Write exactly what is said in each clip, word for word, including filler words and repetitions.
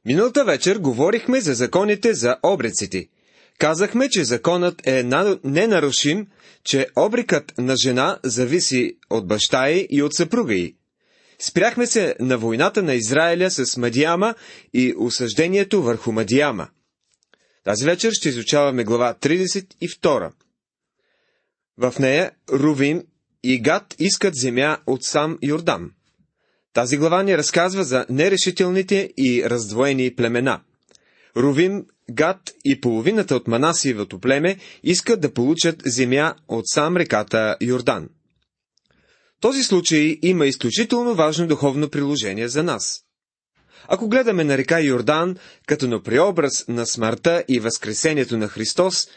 Миналата вечер говорихме за законите за обреците. Казахме, че законът е ненарушим, че обрекът на жена зависи от баща й и от съпруга й. Спряхме се на войната на Израиля с Мадияма и осъждението върху Мадияма. Тази вечер ще изучаваме глава тридесет и втора. В нея Рувим и Гад искат земя от сам Йордан. Тази глава ни разказва за нерешителните и раздвоени племена. Рувим, Гад и половината от Манасиевото племе искат да получат земя от сам реката Йордан. Този случай има изключително важно духовно приложение за нас. Ако гледаме на река Йордан като на преобраз на смъртта и възкресението на Христос,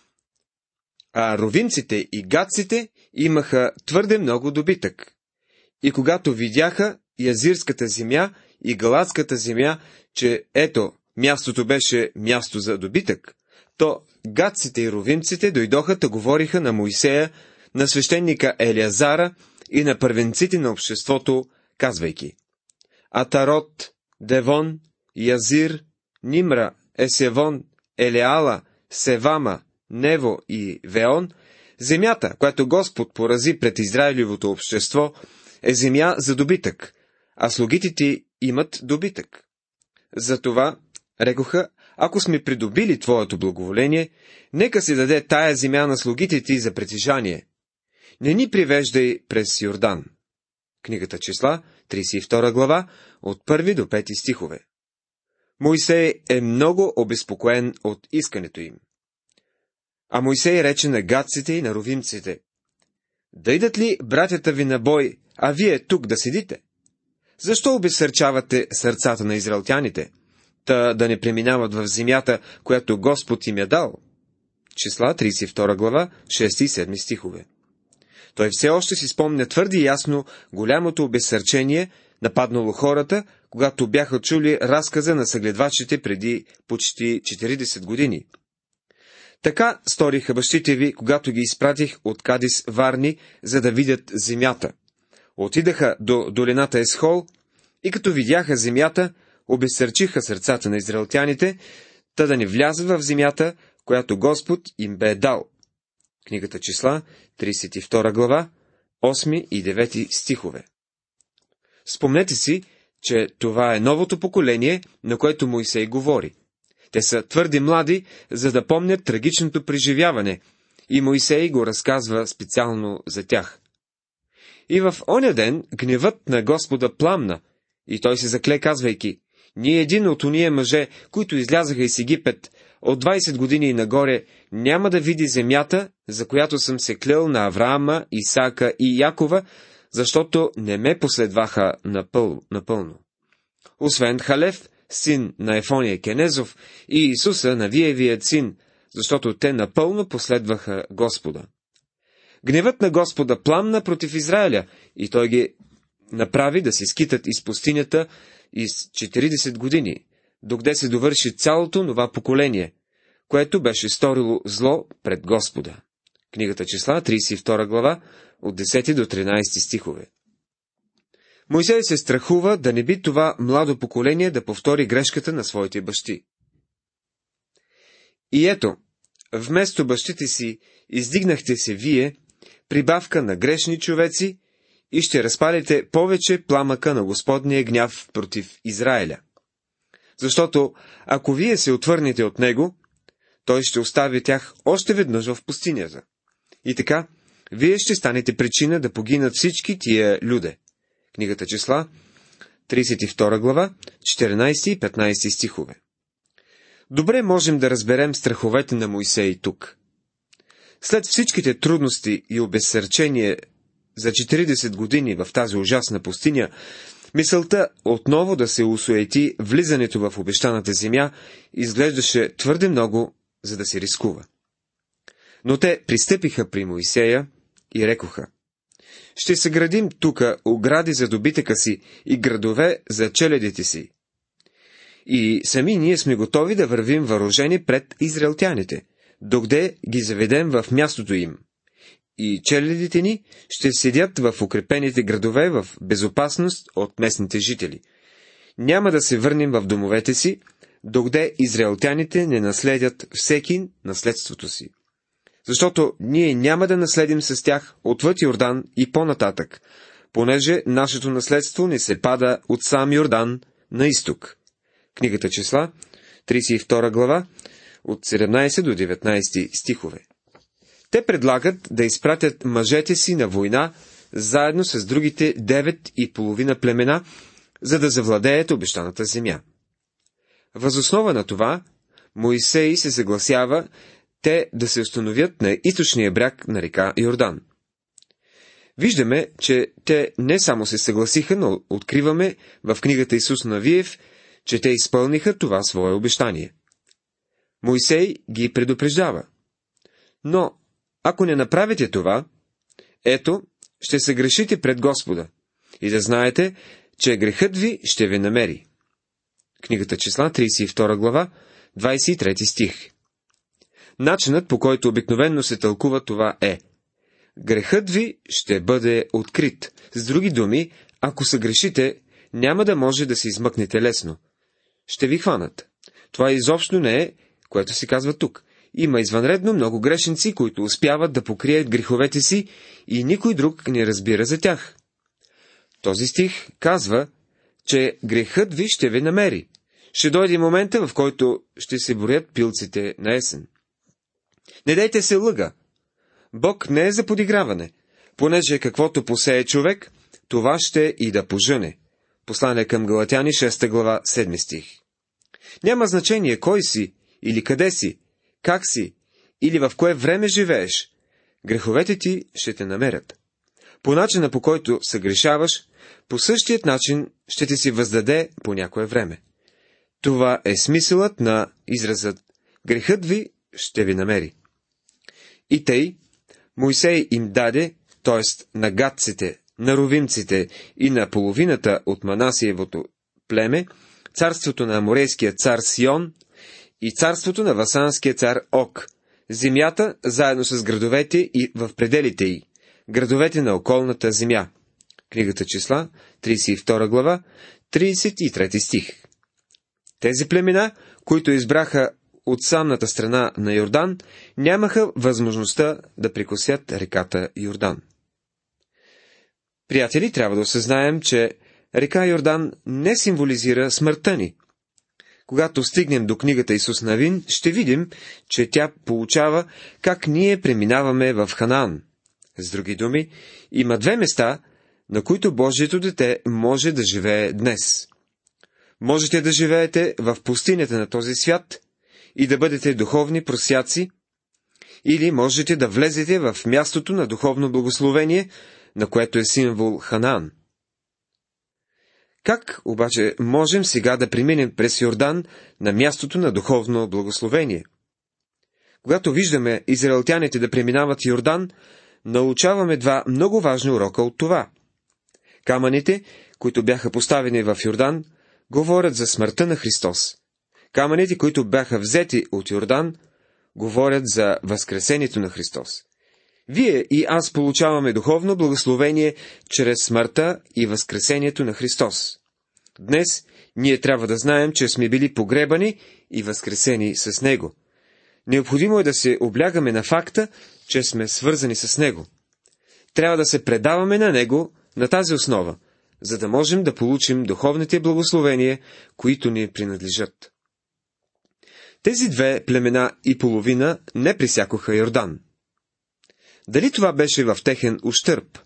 а рувимците и гадците имаха твърде много добитък. И когато видяха Язирската земя и Галадската земя, че ето, мястото беше място за добитък, то гадците и рувимците дойдоха да говориха на Моисея, на свещеника Елиазара и на първенците на обществото, казвайки: Атарот, Девон, Язир, Нимра, Есевон, Елеала, Севама, Нево и Веон, земята, която Господ порази пред Израилевото общество, е земя за добитък, а слугите ти имат добитък. Затова рекоха: ако сме придобили твоето благоволение, нека се даде тая земя на слугите ти за притежание. Не ни привеждай през Йордан. Книгата Числа, тридесет и втора глава, от първи до пети стихове. Моисей е много обезпокоен от искането им. А Моисей рече на гадците и на рувимците: дойдат ли братята ви на бой, а вие тук да седите? Защо обезсърчавате сърцата на израелтяните, та да не преминават в земята, която Господ им е дал? Числа, тридесет и втора глава, шести и седми стихове. Той все още си спомня твърде ясно голямото обезсърчение, нападнало хората, когато бяха чули разказа на съгледвачите преди почти четиридесет години. Така сториха бащите ви, когато ги изпратих от Кадис Варни, за да видят земята. Отидаха до долината Есхол и като видяха земята, обезсърчиха сърцата на израелтяните, та да не влязат в земята, която Господ им бе дал. Книгата Числа, тридесет и втора глава, осми и девети стихове. Спомнете си, че това е новото поколение, на което Моисей говори. Те са твърде млади, за да помнят трагичното преживяване, и Моисей го разказва специално за тях. И в оня ден гневът на Господа пламна, и той се закле, казвайки: ние един от уния мъже, които излязаха из Египет, от двайсет години и нагоре, няма да види земята, за която съм се клел на Авраама, Исака и Якова, защото не ме последваха напъл... напълно. Освен Халев, син на Ефония Кенезов, и Исуса, Навиевият син, защото те напълно последваха Господа. Гневът на Господа пламна против Израиля, и той ги направи да се скитат из пустинята из четиридесет години, докъде се довърши цялото нова поколение, което беше сторило зло пред Господа. Книгата Числа, тридесет и втора глава, от десети до тринайсети стихове. Моисей се страхува да не би това младо поколение да повтори грешката на своите бащи. И ето, вместо бащите си, издигнахте се вие, прибавка на грешни човеци, и ще разпалите повече пламъка на Господния гняв против Израиля. Защото, ако вие се отвърнете от него, той ще остави тях още веднъж в пустинята. И така, вие ще станете причина да погинат всички тия люде. Книгата Числа, тридесет и втора глава, четиринайсети и петнайсети стихове. Добре можем да разберем страховете на Моисей тук. След всичките трудности и обезсърчение за четиридесет години в тази ужасна пустиня, мисълта отново да се усуети влизането в обещаната земя изглеждаше твърде много, за да се рискува. Но те пристъпиха при Моисея и рекоха: ще съградим тука огради за добитъка си и градове за челядите си. И сами ние сме готови да вървим въоръжени пред израелтяните, докъде ги заведем в мястото им. И челядите ни ще седят в укрепените градове в безопасност от местните жители. няма да се върнем в домовете си, докъде израелтяните не наследят всеки наследството си. Защото ние няма да наследим с тях отвъд Йордан и по-нататък, понеже нашето наследство не се пада от сам Йордан на изток. Книгата Числа, тридесет и втора глава, от седемнадесети до деветнадесети стихове. Те предлагат да изпратят мъжете си на война, заедно с другите девет и половина племена, за да завладеят обещаната земя. Въз основа на това, Моисей се съгласява те да се установят на източния бряг на река Йордан. Виждаме, че те не само се съгласиха, но откриваме в книгата Исус Навиев, че те изпълниха това свое обещание. Моисей ги предупреждава. Но, ако не направите това, ето, ще се грешите пред Господа и да знаете, че грехът ви ще ви намери. Книгата Числа, тридесет и втора глава, двадесет и трети стих. Начинът, по който обикновенно се тълкува това е: грехът ви ще бъде открит. С други думи, ако съгрешите, няма да може да се измъкнете лесно. Ще ви хванат. Това изобщо не е, което се казва тук. Има извънредно много грешници, които успяват да покрият греховете си и никой друг не разбира за тях. Този стих казва, че грехът ви ще ви намери. Ще дойде момента, в който ще се борят пилците на есен. Не дайте се лъга. Бог не е за подиграване, понеже каквото посее човек, това ще и да пожъне. Послание към Галатяни, шеста глава, седми стих. Няма значение кой си, или къде си, как си, или в кое време живееш. Греховете ти ще те намерят. По начина, по който съгрешаваш, по същият начин ще ти си въздаде по някое време. Това е смисълът на изразът «Грехът ви ще ви намери». И тъй, Моисей им даде, т.е. на гадците, на ровимците и на половината от Манасиевото племе, царството на аморейския цар Сион и царството на васанския цар Ог, земята заедно с градовете и в пределите й, градовете на околната земя. Книгата Числа, тридесет и втора глава, тридесет и трети стих. Тези племена, които избраха от самната страна на Йордан, нямаха възможността да прекосят реката Йордан. Приятели, трябва да осъзнаем, че река Йордан не символизира смъртта ни. Когато стигнем до книгата Исус Навин, ще видим, че тя получава как ние преминаваме в Ханаан. С други думи, има две места, на които Божието дете може да живее днес. Можете да живеете в пустинята на този свят и да бъдете духовни просяци, или можете да влезете в мястото на духовно благословение, на което е символ Ханаан. Как обаче можем сега да преминем през Йордан на мястото на духовно благословение? Когато виждаме израелтяните да преминават Йордан, научаваме два много важни урока от това. Камъните, които бяха поставени в Йордан, говорят за смъртта на Христос. Камъните, които бяха взети от Йордан, говорят за възкресението на Христос. Вие и аз получаваме духовно благословение чрез смъртта и възкресението на Христос. Днес ние трябва да знаем, че сме били погребани и възкресени с Него. Необходимо е да се облягаме на факта, че сме свързани с Него. Трябва да се предаваме на Него на тази основа, за да можем да получим духовните благословения, които ни принадлежат. Тези две племена и половина не пресякоха Йордан. Дали това беше в техен ущърб?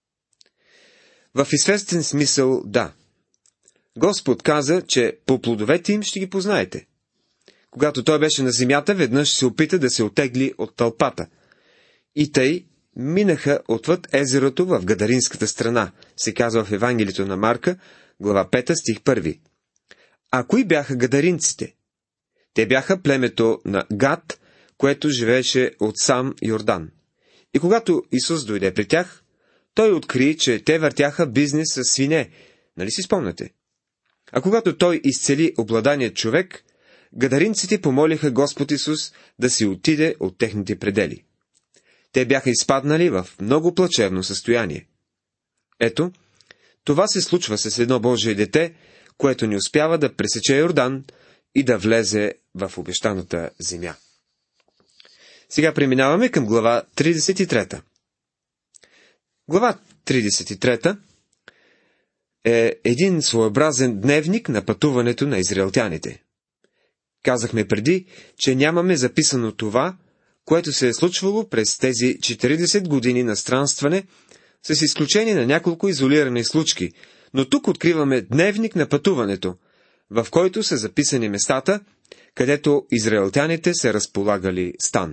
В известен смисъл да. Господ каза, че по плодовете им ще ги познаете. Когато той беше на земята, веднъж се опита да се отегли от тълпата. И тъй минаха отвъд езерото в Гадаринската страна, се казва в Евангелието на Марка, глава пета, стих първи. А кои бяха гадаринците? Те бяха племето на Гад, което живееше от сам Йордан. И когато Исус дойде при тях, той откри, че те въртяха бизнес с свине. Нали си спомняте? А когато той изцели обладаният човек, гадаринците помолиха Господ Исус да си отиде от техните предели. Те бяха изпаднали в много плачевно състояние. Ето, това се случва с едно Божие дете, което не успява да пресече Йордан и да влезе в обещаната земя. Сега преминаваме към глава тридесет и трета. Глава тридесет и трета е един своеобразен дневник на пътуването на израелтяните. Казахме преди, че нямаме записано това, което се е случвало през тези четиридесет години на странстване, с изключение на няколко изолирани случки, но тук откриваме дневник на пътуването, в който са записани местата, където израелтяните се разполагали стан.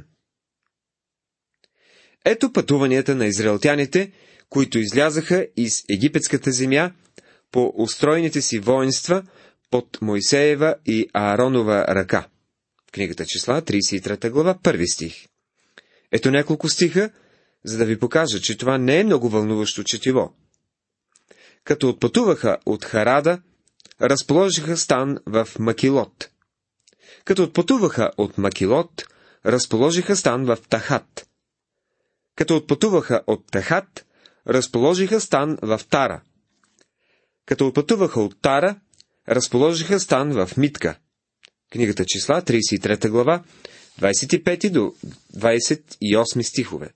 Ето пътуванията на израелтяните, които излязаха из египетската земя по устроените си воинства под Мойсеева и Ааронова ръка. В книгата Числа, тридесет и трета глава, първи стих. Ето няколко стиха, за да ви покажа, че това не е много вълнуващо четиво. Като отпътуваха от Харада, разположиха стан в Макилот. Като отпътуваха от Макилот, разположиха стан в Тахат. Като отпътуваха от Тахат, разположиха стан в Тара. Като отпътуваха от Тара, разположиха стан в Митка. Книгата Числа, тридесет и трета глава, двадесет и пети до двадесет и осми стихове.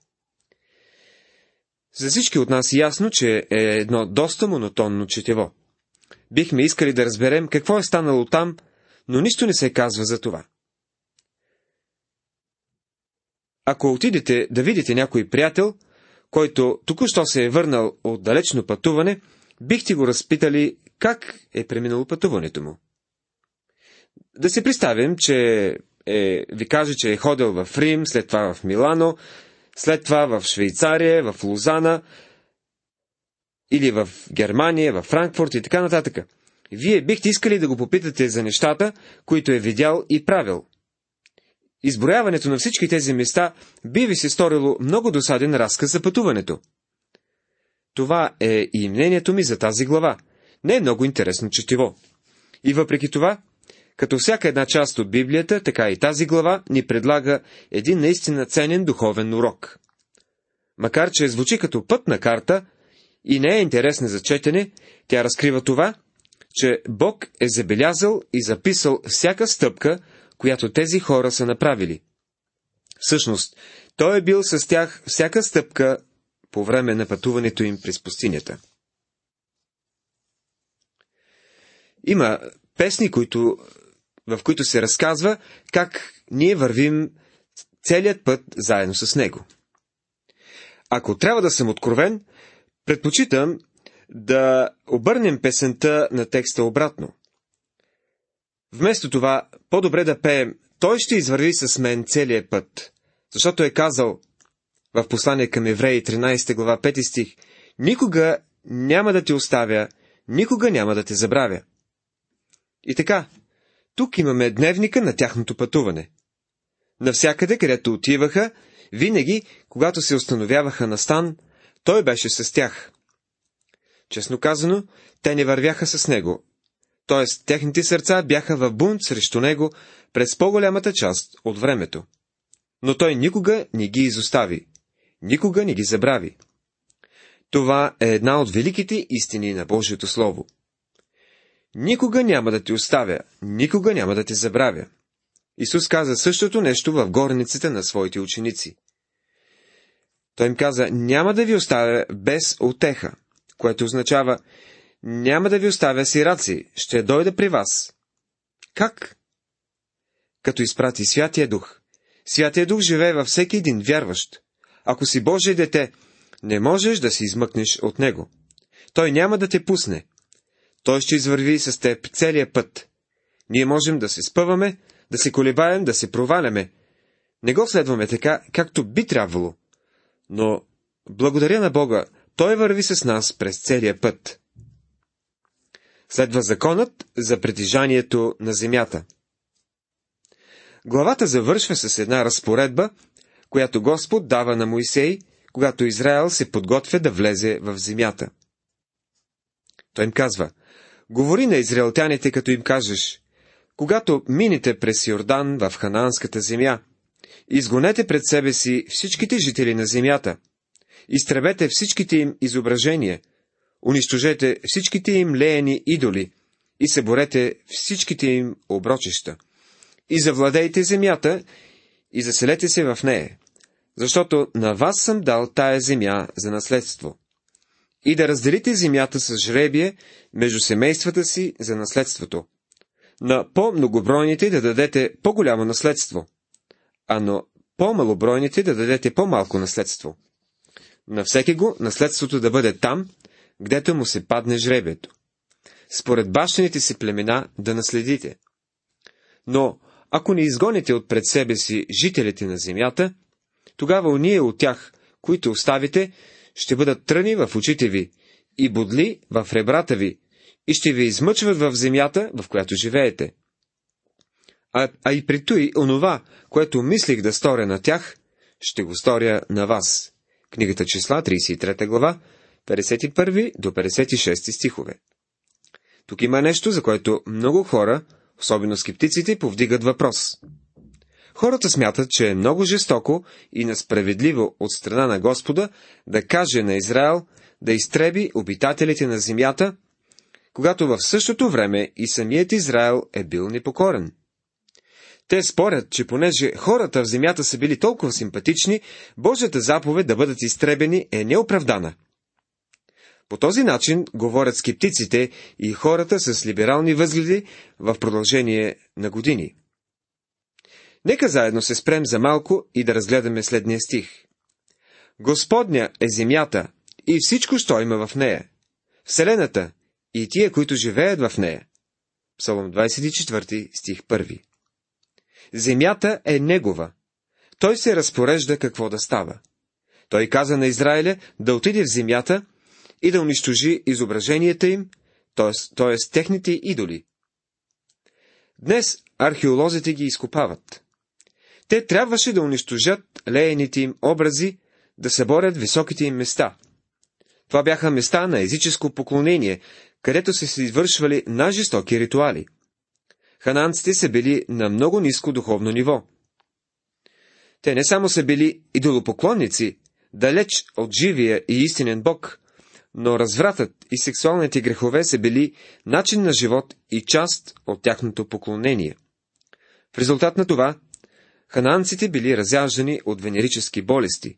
За всички от нас е ясно, че е едно доста монотонно четиво. Бихме искали да разберем какво е станало там, но нищо не се казва за това. Ако отидете да видите някой приятел, който току-що се е върнал от далечно пътуване, бихте го разпитали как е преминало пътуването му. Да си представим, че е, ви каже, че е ходил в Рим, след това в Милано, след това в Швейцария, в Лозана, или в Германия, в Франкфурт и така нататък. Вие бихте искали да го попитате за нещата, които е видял и правил. Изброяването на всички тези места би ви се сторило много досаден разказ за пътуването. Това е и мнението ми за тази глава. Не е много интересно четиво. И въпреки това, като всяка една част от Библията, така и тази глава ни предлага един наистина ценен духовен урок. Макар че звучи като пътна карта и не е интересна за четене, тя разкрива това, че Бог е забелязал и записал всяка стъпка, която тези хора са направили. Всъщност, Той е бил с тях всяка стъпка по време на пътуването им през пустинята. Има песни, които, в които се разказва как ние вървим целият път заедно с Него. Ако трябва да съм откровен, предпочитам да обърнем песента на текста обратно. Вместо това, по-добре да пеем «Той ще извърви с мен целият път», защото е казал в послание към Евреи, тринадесета глава, пети стих: «Никога няма да те оставя, никога няма да те забравя». И така, тук имаме дневника на тяхното пътуване. Навсякъде, където отиваха, винаги, когато се установяваха на стан, Той беше с тях. Честно казано, те не вървяха с Него, т.е. техните сърца бяха в бунт срещу Него през по-голямата част от времето. Но Той никога не ги изостави, никога не ги забрави. Това е една от великите истини на Божието Слово. Никога няма да те оставя, никога няма да те забравя. Исус каза същото нещо в горницата на своите ученици. Той им каза: няма да ви оставя без утеха, което означава: няма да ви оставя сираци, ще дойда при вас. Как? Като изпрати Святия Дух. Святия Дух живее във всеки един вярващ. Ако си Божие дете, не можеш да се измъкнеш от Него. Той няма да те пусне. Той ще извърви с теб целия път. Ние можем да се спъваме, да се колебаем, да се проваляме. Не го следваме така, както би трябвало. Но, благодаря на Бога, Той върви с нас през целия път. Следва законът за притежанието на земята. Главата завършва с една разпоредба, която Господ дава на Моисей, когато Израел се подготвя да влезе в земята. Той им казва: говори на израелтяните, като им кажеш: когато минете през Йордан в ханаанската земя, изгонете пред себе си всичките жители на земята, изтребете всичките им изображения, унищожете всичките им леяни идоли и съборете всичките им оброчища, и завладейте земята, и заселете се в нея, защото на вас съм дал тая земя за наследство, и да разделите земята с жребие между семействата си за наследството. На по-многобройните да дадете по-голямо наследство, а на по-малобройните да дадете по-малко наследство. На всеки го наследството да бъде там, гдето му се падне жребието. Според бащините си племена да наследите. Но ако не изгоните от пред себе си жителите на земята, тогава уния от тях, които оставите, ще бъдат тръни в очите ви и бодли в ребрата ви, и ще ви измъчват в земята, в която живеете. А, а и при той, онова, което мислих да сторя на тях, ще го сторя на вас. Книгата Числа, тридесет и трета глава, петдесет и първи до петдесет и шести стихове. Тук има нещо, за което много хора, особено скептиците, повдигат въпрос. Хората смятат, че е много жестоко и несправедливо от страна на Господа да каже на Израел да изтреби обитателите на земята, когато в същото време и самият Израел е бил непокорен. Те спорят, че понеже хората в земята са били толкова симпатични, Божията заповед да бъдат изтребени е неоправдана. По този начин говорят скептиците и хората с либерални възгледи в продължение на години. Нека заедно се спрем за малко и да разгледаме следния стих. Господня е земята и всичко, що има в нея, вселената и тия, които живеят в нея. Псалом двадесет и четвърти, стих първи. Земята е негова. Той се разпорежда какво да става. Той каза на Израиля да отиде в земята и да унищожи изображенията им, т.е. т.е. техните идоли. Днес археолозите ги изкопават. Те трябваше да унищожат леените им образи, да съборят високите им места. Това бяха места на езическо поклонение, където са се извършвали най-жестоки ритуали. Хананците са били на много ниско духовно ниво. Те не само са били идолопоклонници, далеч от живия и истинен Бог, но развратът и сексуалните грехове са били начин на живот и част от тяхното поклонение. В резултат на това, хананците били разяждани от венерически болести.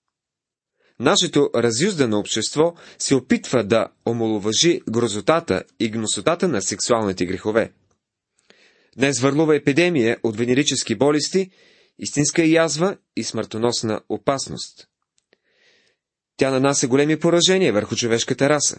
Нашето разюздано общество се опитва да омаловажи грозотата и гносотата на сексуалните грехове. Днес върлува епидемия от венерически болести, истинска язва и смъртоносна опасност. Тя нанася големи поражения върху човешката раса.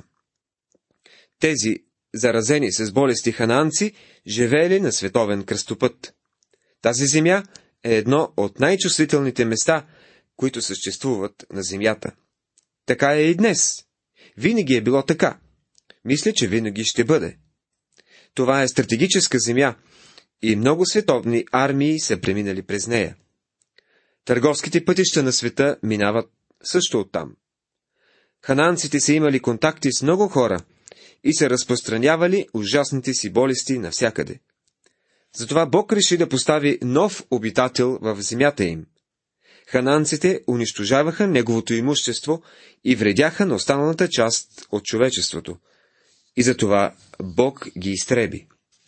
Тези, заразени с болести хананци, живеели на световен кръстопът. Тази земя е едно от най-чувствителните места, които съществуват на земята. Така е и днес. Винаги е било така. Мисля, че винаги ще бъде. Това е стратегическа земя и много световни армии са преминали през нея. Търговските пътища на света минават също оттам. Хананците са имали контакти с много хора и са разпространявали ужасните си болести навсякъде. Затова Бог реши да постави нов обитател в земята им. Хананците унищожаваха неговото имущество и вредяха на останалата част от човечеството. И затова Бог ги изтреби.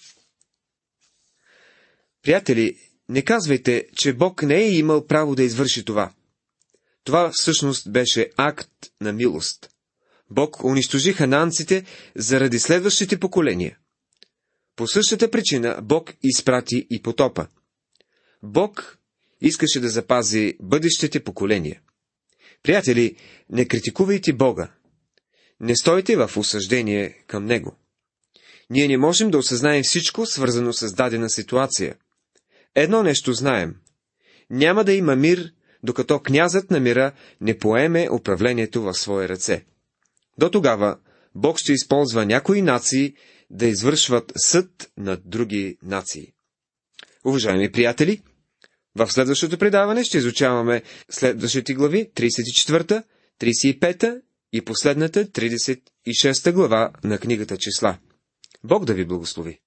Приятели, не казвайте, че Бог не е имал право да извърши това. Това всъщност беше акт на милост. Бог унищожи хананците заради следващите поколения. По същата причина Бог изпрати и потопа. Бог искаше да запази бъдещите поколения. Приятели, не критикувайте Бога. Не стойте в осъждение към Него. Ние не можем да осъзнаем всичко, свързано с дадена ситуация. Едно нещо знаем. Няма да има мир, докато князът на мира не поеме управлението в свои ръце. До тогава Бог ще използва някои нации да извършват съд над други нации. Уважаеми приятели, в следващото предаване ще изучаваме следващите глави, тридесет и четвърта, тридесет и пета и последната тридесет и шеста глава на книгата Числа. Бог да ви благослови!